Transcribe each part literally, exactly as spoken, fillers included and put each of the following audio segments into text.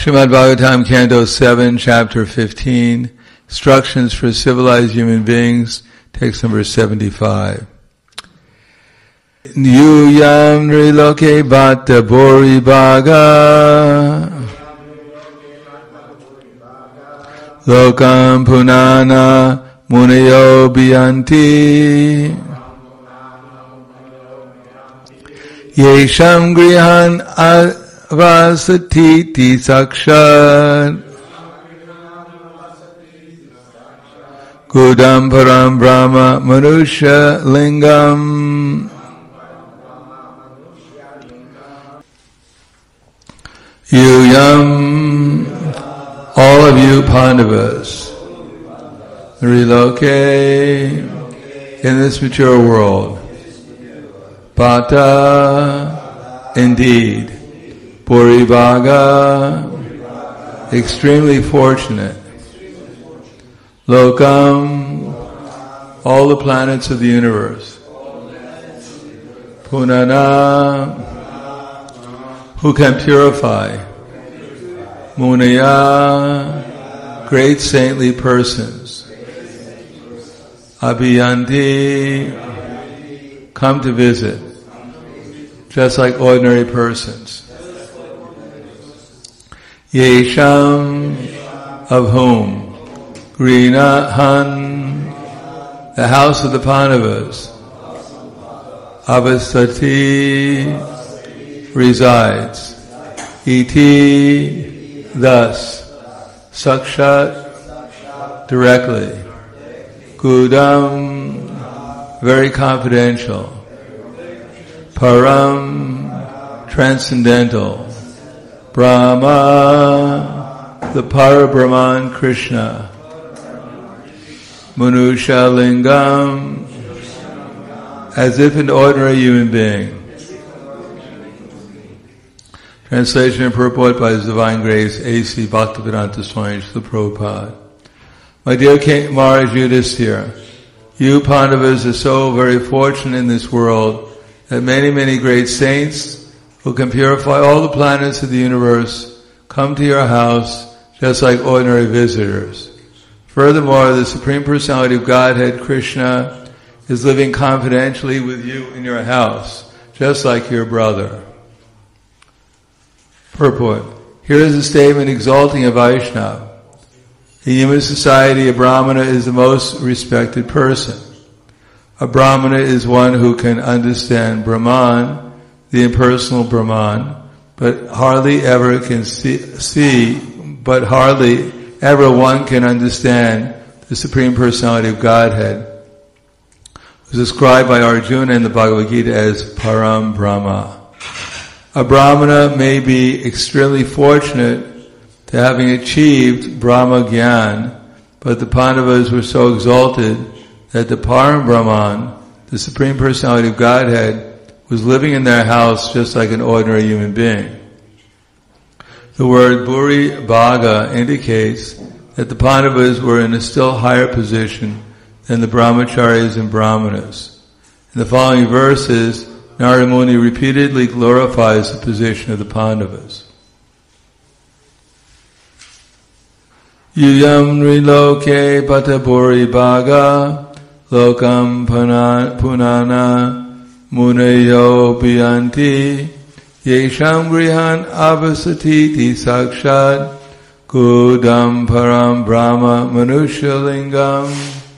Srimad Bhagavatam, Canto seven, Chapter fifteen, Instructions for Civilized Human Beings, text number seventy-five. Yuyam Nriloke Bhatta Bori Bhaga Lokam Punana Munayo Biyanti Yesham Grihan Avasatiti Sakshat Gudam Param Brahma Manusha Lingam. Yuyam, all of you Pandavas, relocate in this mature world. Bhatta, indeed. Puribhaga, extremely fortunate. Lokam, all the planets of the universe. Punana, who can purify. Munaya, great saintly persons. Abhiyanti, come to visit, just like ordinary persons. Yesham, of whom? Grinahan, the house of the Pandavas. Avasati, resides. Iti, thus. Sakshat, directly. Gudam, very confidential. Param, transcendental. Brahma, the Parabrahman Krishna. Manusha Lingam, as if an ordinary human being. Translation and purport by His Divine Grace, A C Bhaktivedanta Swami Srila Prabhupada. My dear King Maharaj Yudhisthira, you Pandavas are so very fortunate in this world that many, many great saints who can purify all the planets of the universe come to your house just like ordinary visitors. Furthermore, the Supreme Personality of Godhead, Krishna, is living confidentially with you in your house, just like your brother. Purport. Here is a statement exalting a Vaishnava. In human society, a Brahmana is the most respected person. A Brahmana is one who can understand Brahman, the impersonal Brahman, but hardly ever can see, see, but hardly ever one can understand the Supreme Personality of Godhead, who is described by Arjuna in the Bhagavad Gita as Param Brahma. A Brahmana may be extremely fortunate to having achieved Brahma Gyan, but the Pandavas were so exalted that the Param Brahman, the Supreme Personality of Godhead, was living in their house just like an ordinary human being. The word Buri Bhaga indicates that the Pandavas were in a still higher position than the Brahmacharis and Brahmanas. In the following verses, Narada Muni repeatedly glorifies the position of the Pandavas. Yuyam Nriloke Bhatta Bori Bhaga Lokam Punana Munayo Biyanti Yesham Grihan Avasatiti Sakshat Gudam Param Brahma Manusha Lingam.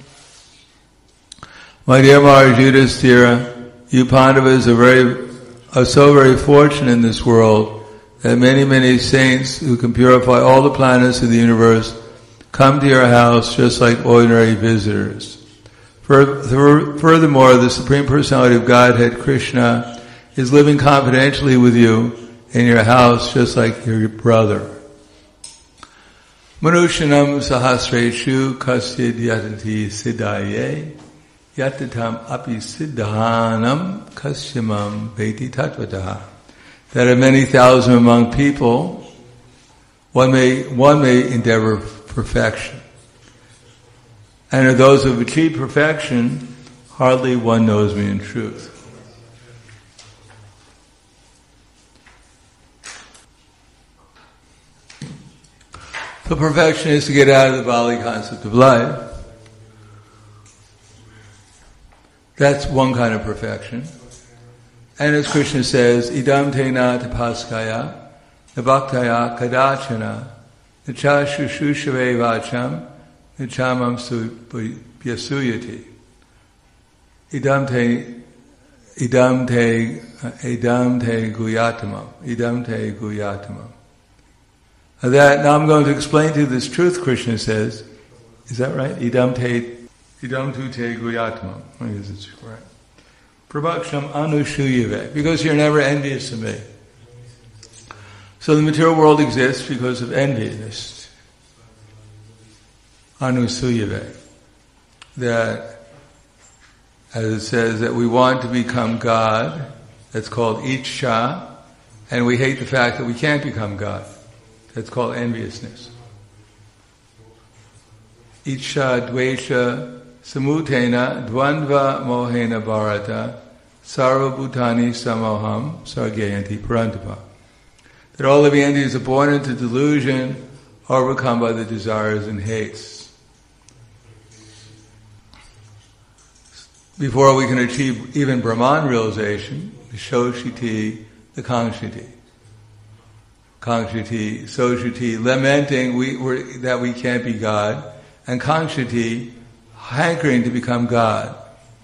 My dear Maharaj Yudhisthira, you Pandavas are very, are so very fortunate in this world that many, many saints who can purify all the planets of the universe come to your house just like ordinary visitors. Furthermore, the Supreme Personality of Godhead, Krishna, is living confidentially with you in your house just like your brother. Manushanam sahasreshu kasid yatanti siddhaye yatatam api siddhanam kasyamam veti tatvataha. There are many thousand among people. One may, one may endeavor perfection. And of those who have achieved perfection, hardly one knows me in truth. So perfection is to get out of the Bali concept of life. That's one kind of perfection. And as Krishna says, idam te na tapaskaya, nabhaktaya kadachana, nacha shushushave vacham, nachamam pyasuyati. Idam te, idam te, idam te guyatamam, idam te guyatamam. That, now I'm going to explain to you this truth, Krishna says. Is that right? Idam te, idam tu te guyatamam. I guess it's correct. Prabhaksham anushuyave, because you're never envious of me. So the material world exists because of enviness. Anusuyave. That, as it says, that we want to become God. That's called Ichcha. And we hate the fact that we can't become God. That's called enviousness. Ichcha dvesha samutena dvandva mohena bharata sarva bhutani samoham sargayanti parantapa. That all living entities are born into delusion, overcome by the desires and hates. Before we can achieve even Brahman realization, the Shoshiti, the Kangshiti. Kangshiti, Soshiti, lamenting we, we're, that we can't be God, and Kangshiti, hankering to become God.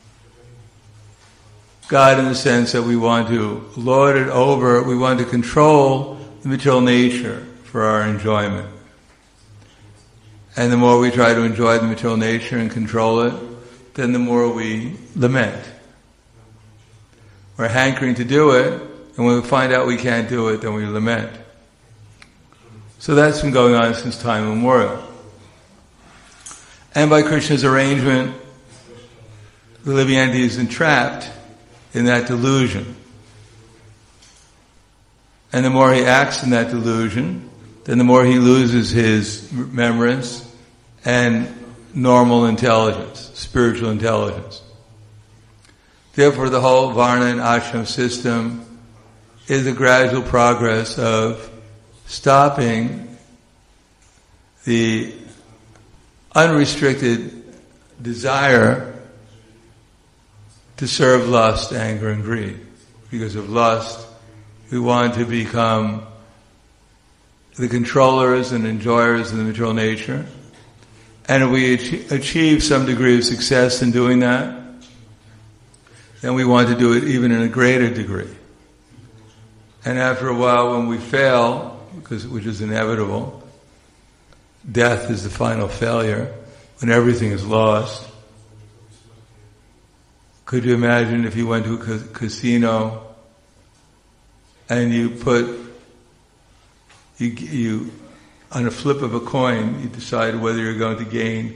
God in the sense that we want to lord it over, we want to control the material nature for our enjoyment. And the more we try to enjoy the material nature and control it, then the more we lament. We're hankering to do it, and when we find out we can't do it, then we lament. So that's been going on since time immemorial. And by Krishna's arrangement, the living entity is entrapped in that delusion. And the more he acts in that delusion, then the more he loses his remembrance and normal intelligence, spiritual intelligence. Therefore, the whole Varna and Ashram system is a gradual progress of stopping the unrestricted desire to serve lust, anger, and greed. Because of lust, we want to become the controllers and enjoyers of the material nature. And if we achieve some degree of success in doing that, then we want to do it even in a greater degree. And after a while, when we fail, because which is inevitable, death is the final failure, when everything is lost. Could you imagine if you went to a ca- casino and you put, you, you, on a flip of a coin, you decide whether you're going to gain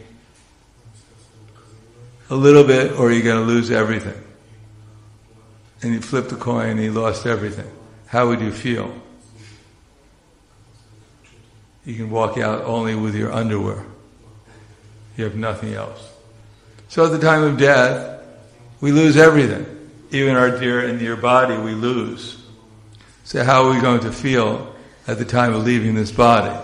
a little bit or you're going to lose everything. And you flip the coin and you lost everything. How would you feel? You can walk out only with your underwear. You have nothing else. So at the time of death, we lose everything. Even our dear and dear body we lose. So how are we going to feel at the time of leaving this body?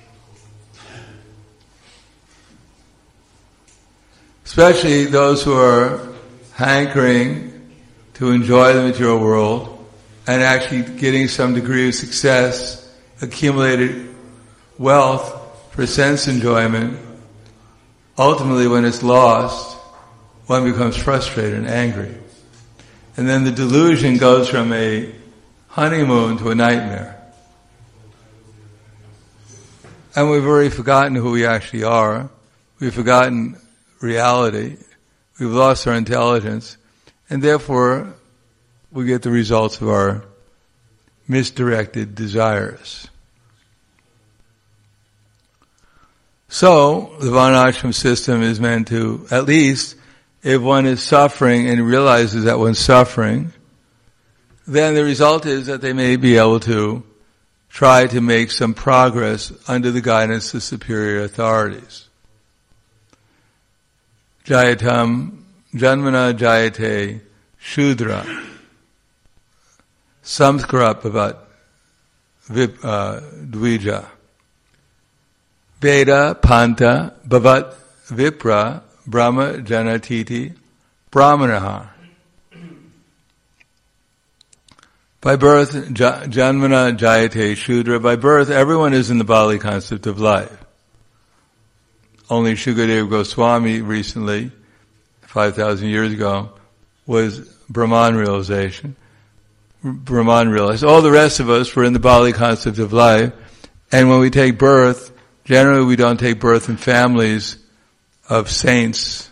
Especially those who are hankering to enjoy the material world and actually getting some degree of success, accumulated wealth for sense enjoyment. Ultimately, when it's lost, one becomes frustrated and angry. And then the delusion goes from a honeymoon to a nightmare. And we've already forgotten who we actually are. We've forgotten reality. We've lost our intelligence. And therefore, we get the results of our misdirected desires. So, the Varnashram system is meant to, at least, if one is suffering and realizes that one's suffering, then the result is that they may be able to try to make some progress under the guidance of superior authorities. Jayatam Janmana Jayate Shudra Samskarat Bhavat Vip uh, Dvija Veda, Panta, Bhavat, Vipra, Brahma, Janatiti, Brahmanaha. By birth, Janmana Jayate Shudra. By birth, everyone is in the Bali concept of life. Only Shukadeva Goswami recently, five thousand years ago, was Brahman realization. Brahman realized. All the rest of us were in the Bali concept of life. And when we take birth, generally we don't take birth in families of saints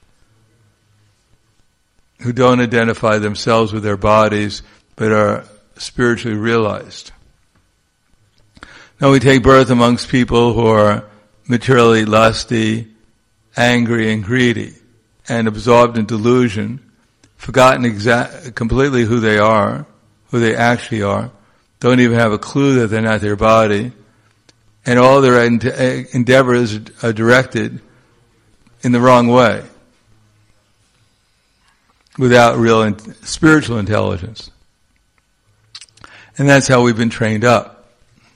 who don't identify themselves with their bodies, but are spiritually realized. Now we take birth amongst people who are materially lusty, angry and greedy, and absorbed in delusion, forgotten exa- completely who they are, who they actually are, don't even have a clue that they're not their body, and all their endeavors are directed in the wrong way, without real in- spiritual intelligence. And that's how we've been trained up.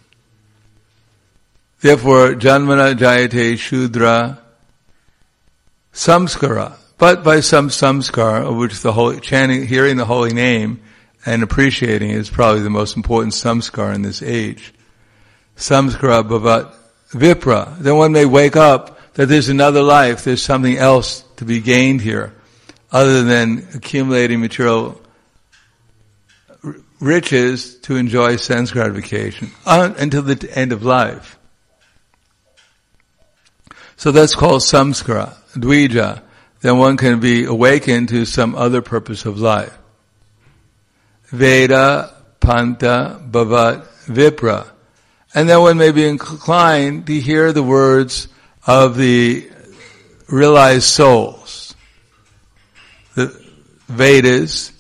Therefore, Janmana Jayate Shudra Samskara, but by some samskara, of which the holy, chanting, hearing the holy name and appreciating it is probably the most important samskara in this age. Samskara bhavat vipra. Then one may wake up that there's another life, there's something else to be gained here, other than accumulating material riches to enjoy sense gratification uh, until the end of life. So that's called samskara, dvija. Then one can be awakened to some other purpose of life. Veda, Panta, Bhavat, Vipra. And then one may be inclined to hear the words of the realized souls. The Vedas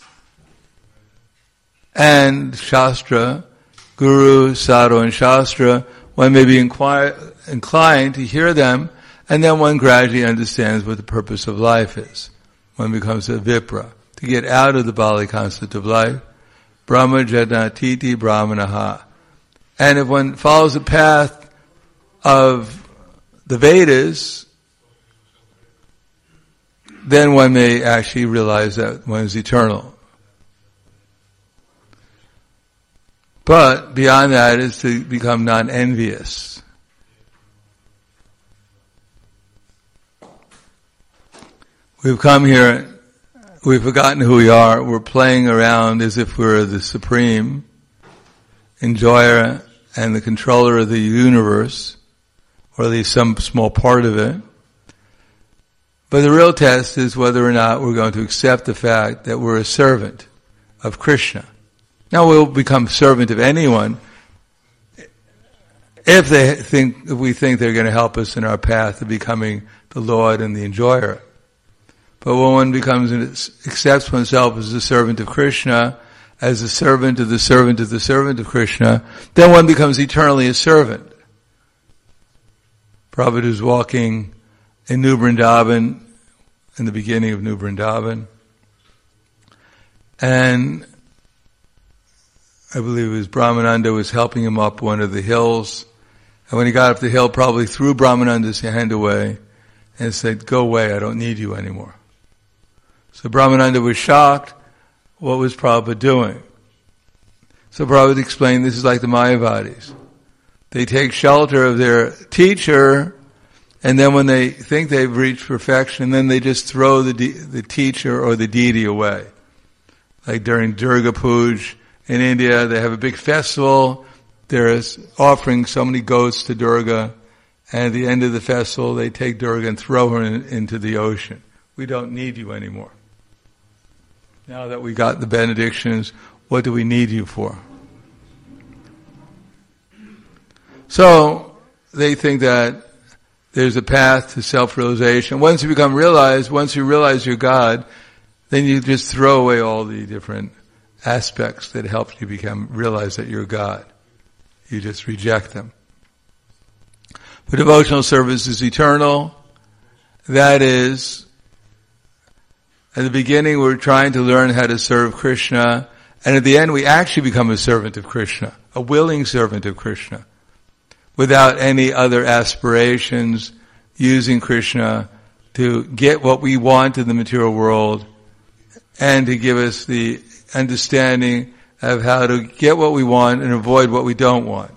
and Shastra, Guru, Sadhu and Shastra, one may be inquire, inclined to hear them, and then one gradually understands what the purpose of life is. One becomes a Vipra, to get out of the Bali concept of life. Brahma Janatiti Brahmanaha. And if one follows the path of the Vedas, then one may actually realize that one is eternal. But beyond that is to become non-envious. We've come here, we've forgotten who we are, we're playing around as if we're the supreme enjoyer and the controller of the universe, or at least some small part of it. But the real test is whether or not we're going to accept the fact that we're a servant of Krishna. Now we'll become servant of anyone if they think, if we think they're going to help us in our path of becoming the Lord and the enjoyer. But when one becomes, accepts oneself as a servant of Krishna, as a servant of the servant of the servant of Krishna, then one becomes eternally a servant. Prabhupada was walking in New Vrindavan, in the beginning of New Vrindavan, and I believe it was Brahmananda was helping him up one of the hills, and when he got up the hill, probably threw Brahmananda's hand away and said, "Go away, I don't need you anymore." So Brahmananda was shocked. What was Prabhupada doing? So Prabhupada explained this is like the Mayavadis. They take shelter of their teacher, and then when they think they've reached perfection, then they just throw the de- the teacher or the deity away. Like during Durga Puja in India, they have a big festival. They're offering so many goats to Durga, and at the end of the festival, they take Durga and throw her in, into the ocean. We don't need you anymore. Now that we got the benedictions, what do we need you for? So, they think that there's a path to self-realization. Once you become realized, once you realize you're God, then you just throw away all the different aspects that help you become, realize that you're God. You just reject them. But devotional service is eternal. That is, at the beginning we're trying to learn how to serve Krishna, and at the end we actually become a servant of Krishna, a willing servant of Krishna. without any other aspirations, using Krishna to get what we want in the material world and to give us the understanding of how to get what we want and avoid what we don't want.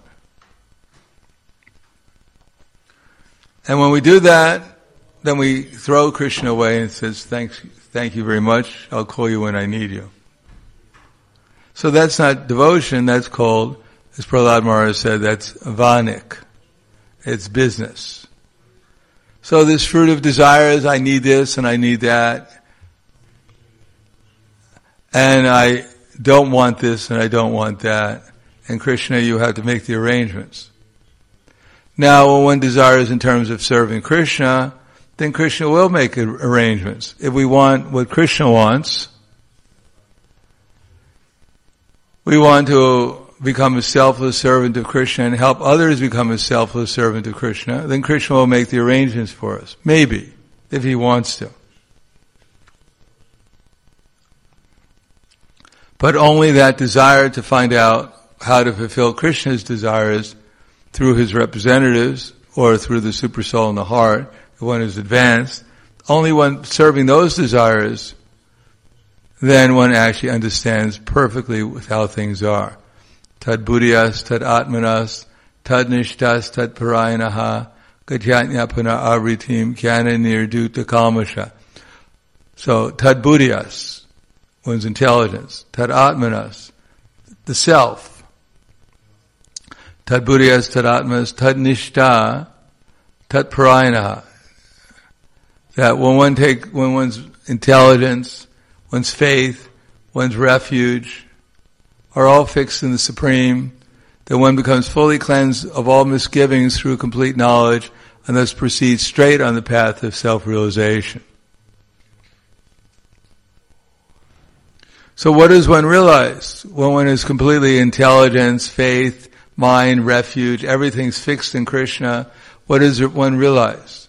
And when we do that, then we throw Krishna away and says, thanks, thank you very much, I'll call you when I need you. So that's not devotion, that's called, as Prahlad Maharaj said, that's vanik. It's business. So this fruit of desires, I need this and I need that, and I don't want this and I don't want that, and Krishna, you have to make the arrangements. Now, when one desires in terms of serving Krishna, then Krishna will make arrangements. If we want what Krishna wants, we want to become a selfless servant of Krishna and help others become a selfless servant of Krishna, then Krishna will make the arrangements for us. Maybe, if he wants to. But only that desire to find out how to fulfill Krishna's desires through his representatives or through the super soul in the heart, if one is advanced, only when serving those desires, then one actually understands perfectly how things are. Tad buddhiyas, tad atmanas, tad nishtas, tad parayanaha, gajatnyapana avritim, jnana nirduta kalmasha. So, tad buddhiyas, one's intelligence. Tad atmanas, the self. Tad buddhiyas, tad atmanas, tad nishta, tad parayanaha. That when one take, when one's intelligence, one's faith, one's refuge, are all fixed in the Supreme, that one becomes fully cleansed of all misgivings through complete knowledge, and thus proceeds straight on the path of self-realization. So what does one realize? When one is completely intelligence, faith, mind, refuge, everything's fixed in Krishna, what does one realize?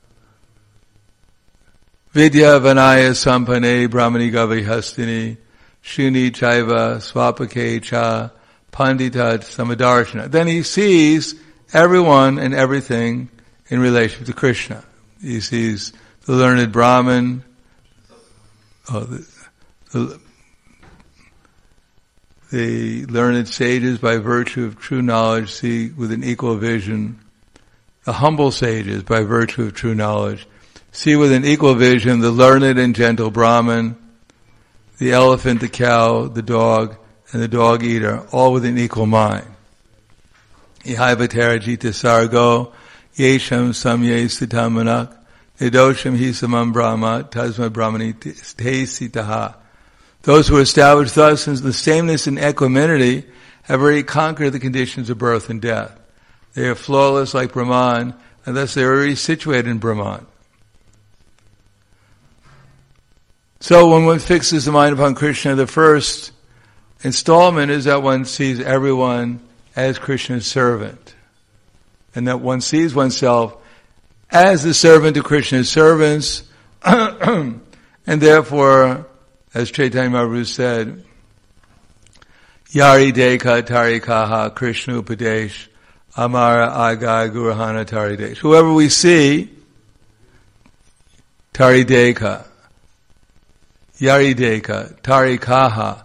Vidya vanaya sampane brahmani gavi hastini shuni chaiva swapake cha panditat samadarshana. Then he sees everyone and everything in relation to Krishna. He sees the learned Brahmin, oh, the, the, the learned sages by virtue of true knowledge see with an equal vision. The humble sages by virtue of true knowledge see with an equal vision the learned and gentle Brahmin, the elephant, the cow, the dog, and the dog eater, all with an equal mind. Ihaivatara jita sargo, yesham samye sitamanak, nidosham hisamam brahma, tasma brahmani te sitaha. Those who are established thus in the sameness and equanimity have already conquered the conditions of birth and death. They are flawless like Brahman, and thus they are already situated in Brahman. So when one fixes the mind upon Krishna, the first installment is that one sees everyone as Krishna's servant. And that one sees oneself as the servant of Krishna's servants. And therefore, as Chaitanya Mahaprabhu said, Yari Deka Tari Kaha Krishna Upadesh Amara Agai Gurahana Tari Desh. Whoever we see, Tari Deka. Yarideka, Tarikaha,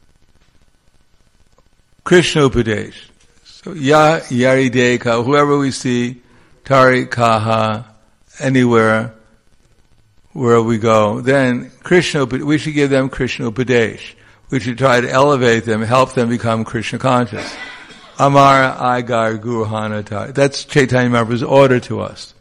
Krishna Upadesh. So Ya Yarideka, whoever we see, Tarikaha, anywhere where we go, then Krishna, we should give them Krishna Upadesh. We should try to elevate them, help them become Krishna conscious. Amara Agar Guruhana Tari. That's Chaitanya Mahaprabhu's order to us.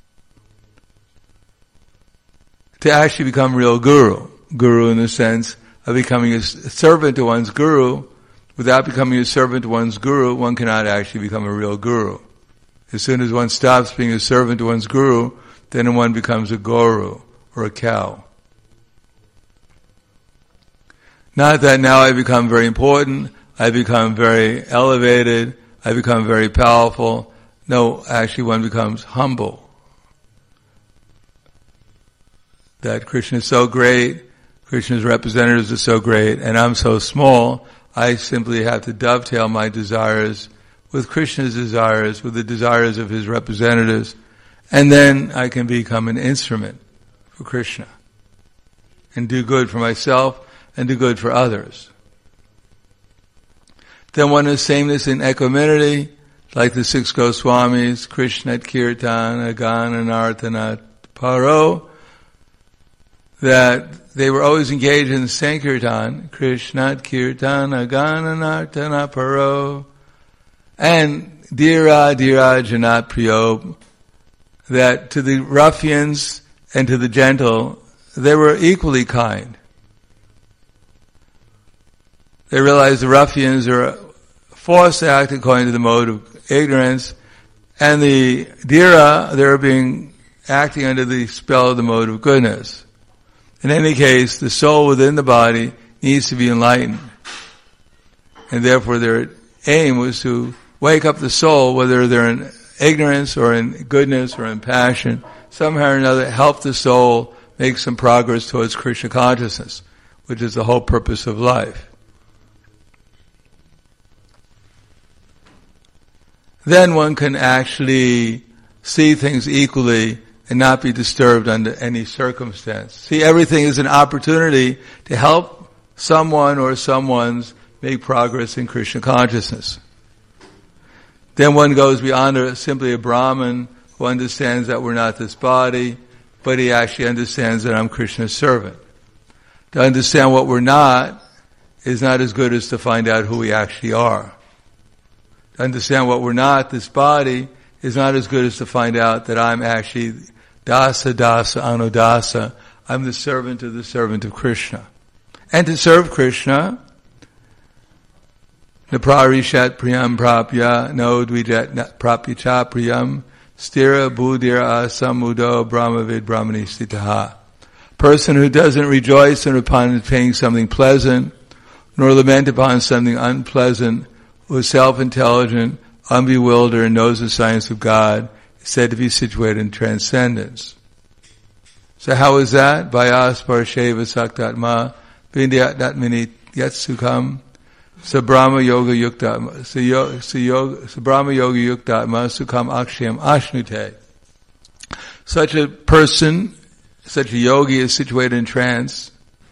To actually become real guru. Guru in the sense of becoming a servant to one's guru. Without becoming a servant to one's guru, one cannot actually become a real guru. As soon as one stops being a servant to one's guru, then one becomes a guru or a cow. Not that now I become very important, I become very elevated, I become very powerful. No, actually one becomes humble. That Krishna is so great, Krishna's representatives are so great, and I'm so small, I simply have to dovetail my desires with Krishna's desires, with the desires of his representatives, and then I can become an instrument for Krishna and do good for myself and do good for others. Then one is sameness in equanimity, like the six Goswamis, Krishna Kirtana, Gana, Nartana, Paro, that they were always engaged in Sankirtan, Krishna Kirtana, Gana, Nartana, Paro, and Dira, Dira, Janat, Priyo, that to the ruffians and to the gentle, they were equally kind. They realized the ruffians are forced to act according to the mode of ignorance, and the Dira, they're being acting under the spell of the mode of goodness. In any case, the soul within the body needs to be enlightened. And therefore their aim was to wake up the soul, whether they're in ignorance or in goodness or in passion, somehow or another help the soul make some progress towards Krishna consciousness, which is the whole purpose of life. Then one can actually see things equally and not be disturbed under any circumstance. See everything as an opportunity to help someone or someone's make progress in Krishna consciousness. Then one goes beyond a, simply a Brahman who understands that we're not this body, but he actually understands that I'm Krishna's servant. To understand what we're not is not as good as to find out who we actually are. To understand what we're not, this body, is not as good as to find out that I'm actually Dasa Dasa Anudasa. I'm the servant of the servant of Krishna. And to serve Krishna, Naprarishat priyam prapya, no dvijat prapya cha priyam, stira buddhira asamudo brahmavid brahmani sitaha. Person who doesn't rejoice upon obtaining something pleasant, nor lament upon something unpleasant, who is self-intelligent, unbewildered, and knows the science of God, is said to be situated in transcendence. So how is that? Vayasparsheva saktatma, vindyatmini yatsukam, Sabrahma yoga yukta, Sabrahma yoga yukta, sukham akshayam ashnute. Such a person, such a yogi is situated in trance,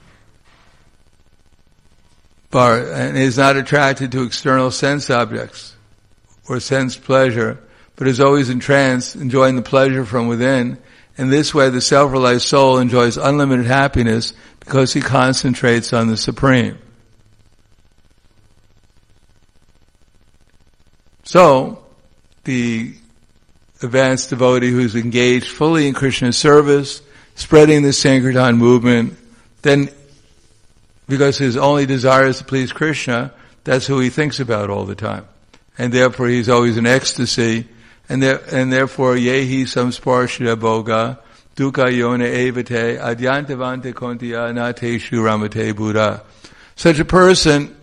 and is not attracted to external sense objects or sense pleasure, but is always in trance, enjoying the pleasure from within. In this way, the self-realized soul enjoys unlimited happiness because he concentrates on the Supreme. So, the advanced devotee who's engaged fully in Krishna's service, spreading the Sankirtan movement, then, because his only desire is to please Krishna, that's who he thinks about all the time. And therefore he's always in ecstasy, and, there, and therefore, yehi samsparshya boga, dukkha yone evate, adyantavante kontiya nateshu ramate buddha. Such a person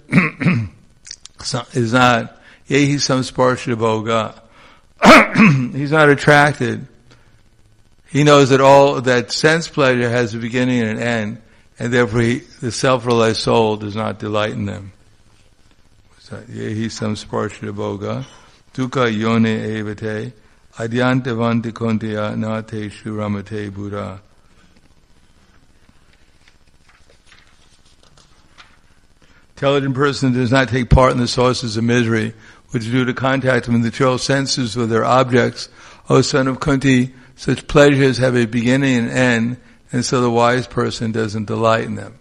is not Yehi samsparshya boga. He's not attracted. He knows that all that sense pleasure has a beginning and an end, and therefore he, the self-realized soul does not delight in them. Yehi samsparshya boga, dukkha yone evate, adyantavanti kontiya nateshu ramate buddha. Intelligent person does not take part in the sources of misery, which is due to contact with the material senses with their objects. O son of Kunti, such pleasures have a beginning and end, and so the wise person doesn't delight in them.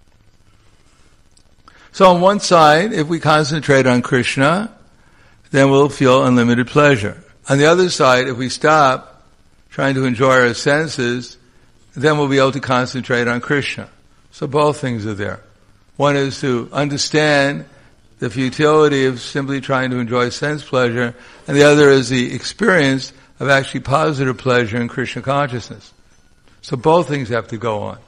So on one side, if we concentrate on Krishna, then we'll feel unlimited pleasure. On the other side, if we stop trying to enjoy our senses, then we'll be able to concentrate on Krishna. So both things are there. One is to understand the futility of simply trying to enjoy sense pleasure, and the other is the experience of actually positive pleasure in Krishna consciousness. So both things have to go on.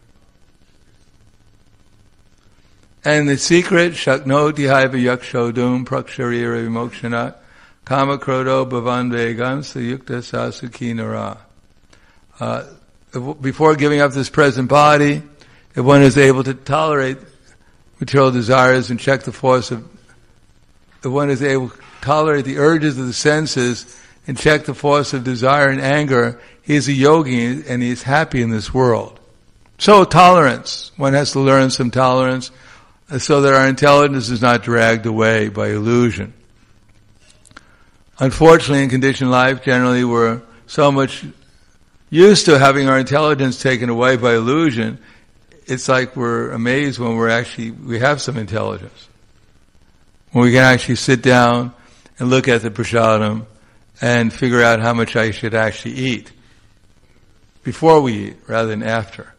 And the secret, shaknoti haiva yakshodum praksharira vimokshana kama krodo bhavan vegam sayukta sasukhi nara. Uh, before giving up this present body, if one is able to tolerate material desires and check the force of, if one is able tolerate the urges of the senses and check the force of desire and anger, he is a yogi and he is happy in this world. So tolerance. One has to learn some tolerance so that our intelligence is not dragged away by illusion. Unfortunately, in conditioned life, generally we're so much used to having our intelligence taken away by illusion, it's like we're amazed when we're actually, we have some intelligence. When we can actually sit down and look at the prasadam and figure out how much I should actually eat before we eat rather than after.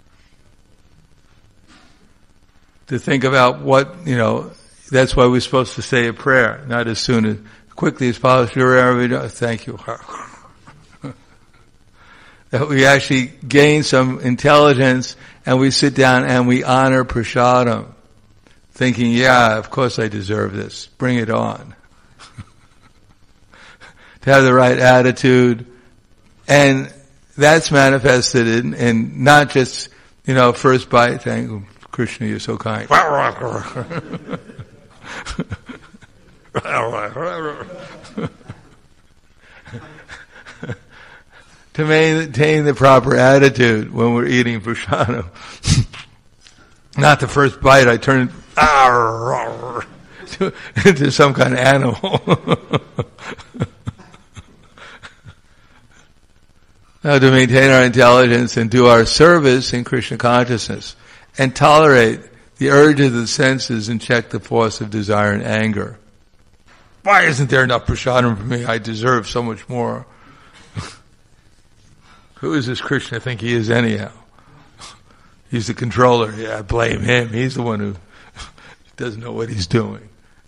To think about what, you know, that's why we're supposed to say a prayer, not as soon as, quickly as possible. Thank you. That we actually gain some intelligence and we sit down and we honor prasadam, thinking, yeah, of course I deserve this. Bring it on. To have the right attitude. And that's manifested in, in not just, you know, first bite, thank you, Krishna, you're so kind. To maintain the proper attitude when we're eating prasadam. Not the first bite I turn into some kind of animal. Now, to maintain our intelligence and do our service in Krishna consciousness and tolerate the urges of the senses and check the force of desire and anger. Why isn't there enough prasadam for me? I deserve so much more. Who is this Krishna think he is anyhow? He's the controller. Yeah, I blame him. He's the one who doesn't know what he's doing.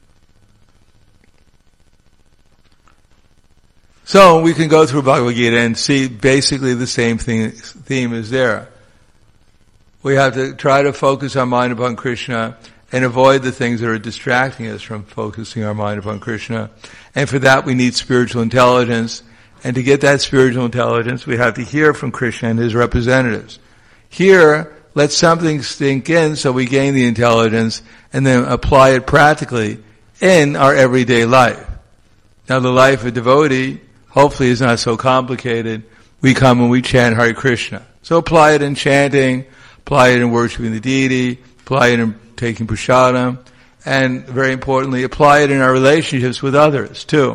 So we can go through Bhagavad Gita and see basically the same thing, theme is there. We have to try to focus our mind upon Krishna and avoid the things that are distracting us from focusing our mind upon Krishna. And for that we need spiritual intelligence. And to get that spiritual intelligence, we have to hear from Krishna and his representatives. Here, let something sink in so we gain the intelligence and then apply it practically in our everyday life. Now the life of a devotee hopefully is not so complicated. We come and we chant Hare Krishna. So apply it in chanting, apply it in worshiping the deity, apply it in taking prasadam, and very importantly, apply it in our relationships with others too.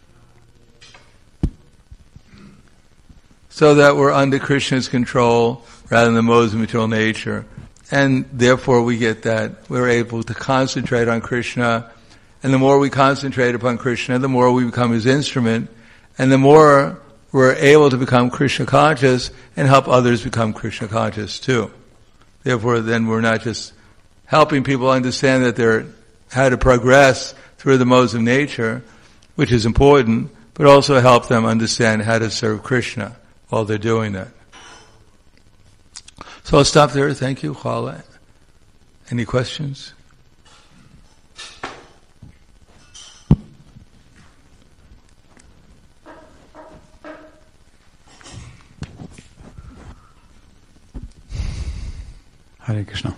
So that we're under Krishna's control rather than the modes of material nature. And therefore we get that we're able to concentrate on Krishna. And the more we concentrate upon Krishna, the more we become his instrument. And the more we're able to become Krishna conscious and help others become Krishna conscious too. Therefore then we're not just helping people understand that they're how to progress through the modes of nature, which is important, but also help them understand how to serve Krishna while they're doing that. So I'll stop there. Thank you, Khala. Any questions? Hare Krishna.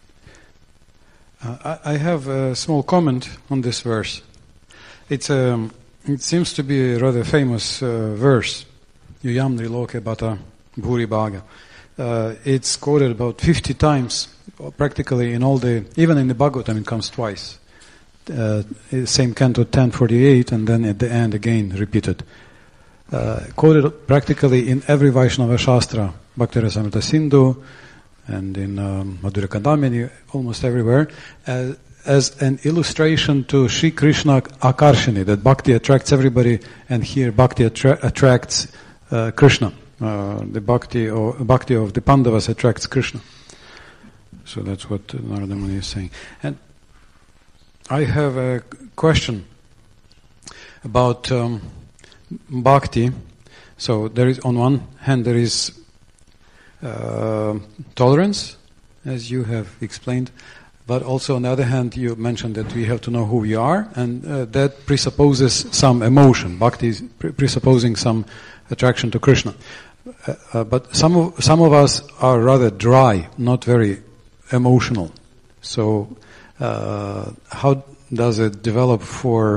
Uh, I, I have a small comment on this verse. It's a, it seems to be a rather famous uh, verse. Yuyam Niloke Bata Bhuri Bhaga. Uh, it's quoted about fifty times, practically in all the, even in the Bhagavatam it comes twice. Uh, same canto ten forty-eight, and then at the end again repeated. Uh, quoted practically in every Vaishnava Shastra, Bhakti Rasamrita Sindhu, and in um, Madhurya Kandamini, almost everywhere, as, as an illustration to Shri Krishna Akarshini, that Bhakti attracts everybody, and here Bhakti attra- attracts uh, Krishna. Uh, the Bhakti, or, Bhakti of the Pandavas attracts Krishna. So that's what Narada Muni is saying. And I have a question about um, Bhakti. So there is, on one hand, there is Uh, tolerance, as you have explained, but also on the other hand you mentioned that we have to know who we are, and uh, that presupposes some emotion. Bhakti is pre- presupposing some attraction to Krishna. Uh, uh, but some of, some of us are rather dry, not very emotional. So uh, how does it develop for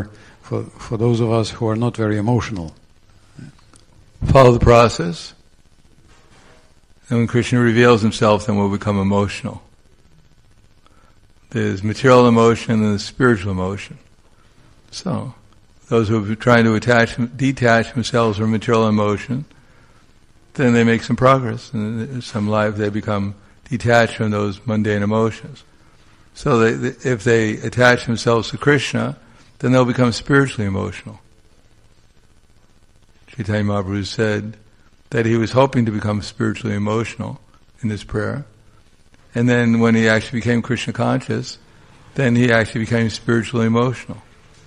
for, for those of us who are not very emotional. Follow the process. And when Krishna reveals himself, then we'll become emotional. There's material emotion and there's spiritual emotion. So, those who are trying to attach, detach themselves from material emotion, then they make some progress. And in some life they become detached from those mundane emotions. So they, they, if they attach themselves to Krishna, then they'll become spiritually emotional. Chaitanya Mahaprabhu said that he was hoping to become spiritually emotional in this prayer. And then when he actually became Krishna conscious, then he actually became spiritually emotional.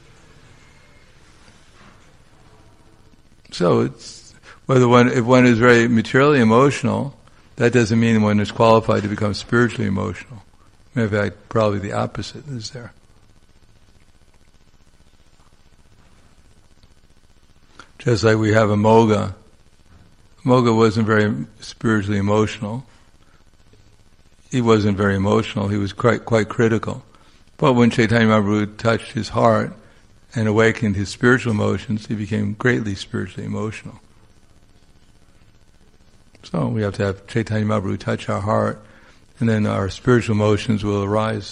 So it's, whether one, if one is very materially emotional, that doesn't mean one is qualified to become spiritually emotional. In fact, probably the opposite is there. Just like we have a Moga. Moga wasn't very spiritually emotional. He wasn't very emotional. He was quite quite critical. But when Chaitanya Mahaprabhu touched his heart and awakened his spiritual emotions, he became greatly spiritually emotional. So we have to have Chaitanya Mahaprabhu touch our heart, and then our spiritual emotions will arise.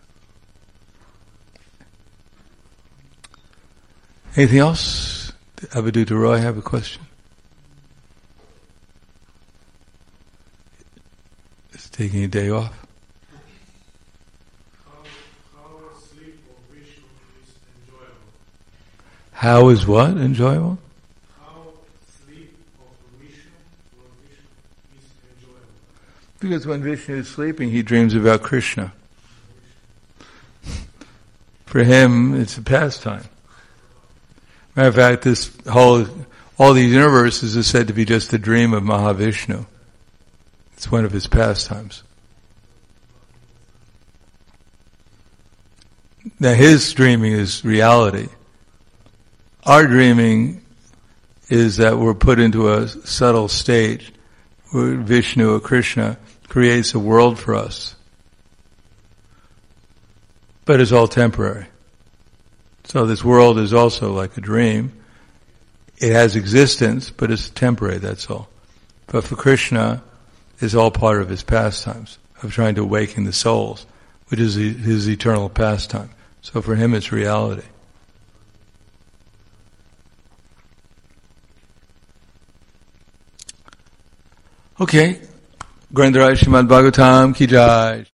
Anything else? Avadhuta Roy have a question? Is taking a day off? How, how sleep of Vishnu is enjoyable? How is what enjoyable? How sleep of Vishnu or Vishnu is enjoyable? Because when Vishnu is sleeping, he dreams about Krishna. For him, it's a pastime. Matter of fact, this whole, all these universes is said to be just a dream of Mahavishnu. It's one of his pastimes. Now his dreaming is reality. Our dreaming is that we're put into a subtle state where Vishnu or Krishna creates a world for us. But it's all temporary. So this world is also like a dream. It has existence, but it's temporary, that's all. But for Krishna, it's all part of his pastimes, of trying to awaken the souls, which is his eternal pastime. So for him, it's reality. Okay. Grandharaj Srimad Bhagavatam Ki Jai.